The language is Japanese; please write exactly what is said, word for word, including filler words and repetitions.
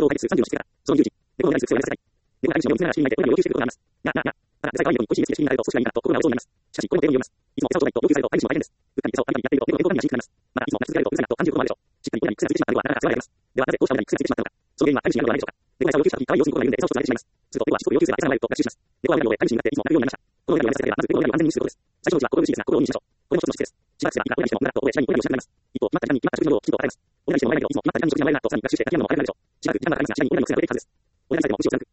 動を配布数さんじゅうの式から、その有事、レコードになりす必要な世界。レコード配布のよんつななシーン内でこれを要求していることがあります。が、が、が、あら、世界は今に個人で資金があると、少しがいいかと、心がそうになります。しかし、これも例文を読みます。いつも餌をちょうだいと要求されると、配布も大変です。うっかり餌をありがにやっていると、レコードにやしにくくなります。また、いつもなくすぎると、うるさいなと感じることもあるでしょう。しっかり親に癖がついてしまったのは、なかなか世話があります。では、なぜこうした親に癖がついてしまったのか。その原因は配布にあるのではないでしょうか。レコード餌を要求したとき、可愛い様子に心が緩んで餌をちょっとされてしまいます。すると、レコードはしつこく要求すれば餌がもらえると学習します。レコードは親のようへ配布に向かっていつもなるようになりました。この親にはまずレコードを安全にすることです。最初のうちは心苦しいですが、心を鬼にしましょう。これも一つの質です。しばらくすれば、いくら親にしても、ならと親に親に教えられます。一方、決まった時間に決まった食事などをきちんと与えます。親にしてもらえないけど、いつも決まった時間に食事がもらえるなとさらに学習して、やってみるのも早くなるでしょう。しばらく時間がかかりますが、親に親の癖が出ていくはずです。親にさえも無視を貫く。